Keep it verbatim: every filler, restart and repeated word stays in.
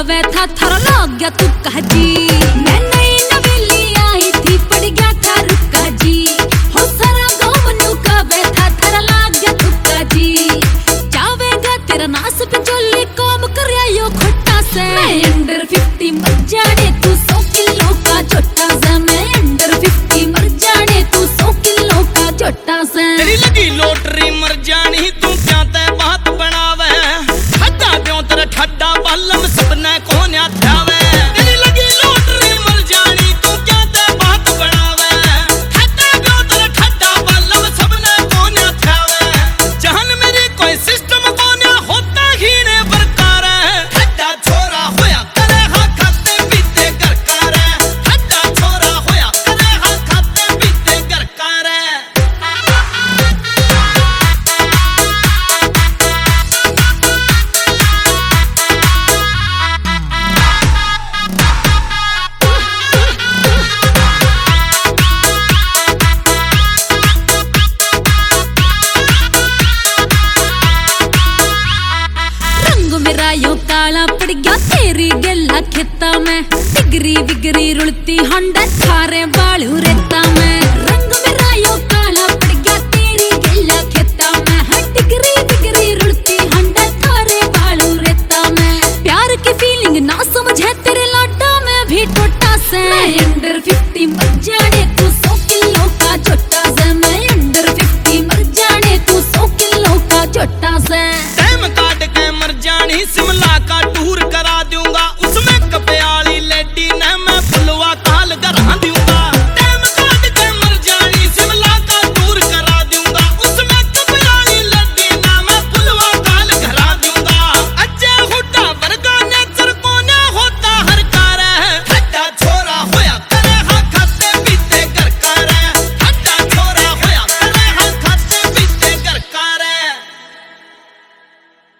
लुकावे था थारा लग गया तुक्का जी। मैं नई नवेली आई थी पड़ गया था रुक्का जी। हो सारा गाँव लुकावे था थारा लग गया तुक्का जी। जावेगा तेरा नास पे चोली काम कर यो खोटा से। मैं अंडर फिफ्टी मर जाने तू सौ किलो का छोटा सा। मैं अंडर फिफ्टी मर जाने तू सौ किलो का छोटा सा। तेरी लगी लोटरी मर जानी तू क्या ते बात बनावे। ठड्डा क्यों तेरा ठड्डा बालम सपने कौन आवे। तेरी लगी लोटरी मर जानी तू क्या ते बात बनावे। ठड्डा क्यों तेरा ठड्डा बालम सपने कौन आवे। जहन मेरी कोई सिस्टम कौन होता ही ने बरकार है। ठड्डा छोरा होया करे हाँ खाते पीते घर कार है। ठड्डा छोरा होया करे हाँ खाते पीते घर कार है। मेरा यो काला पड़ गया तेरी गला खेता में। डिगरी बिगरी रुलती हंडा थारे बालू रेता में। रंग मेरा यो काला पड़ गया तेरी गला खेता में। हाँ डिगरी बिगरी रुलती हंडा थारे बालू रेता में। प्यार की फीलिंग ना समझे तेरे लाडा में भी टोटा से। मैं अंडर फिफ्टी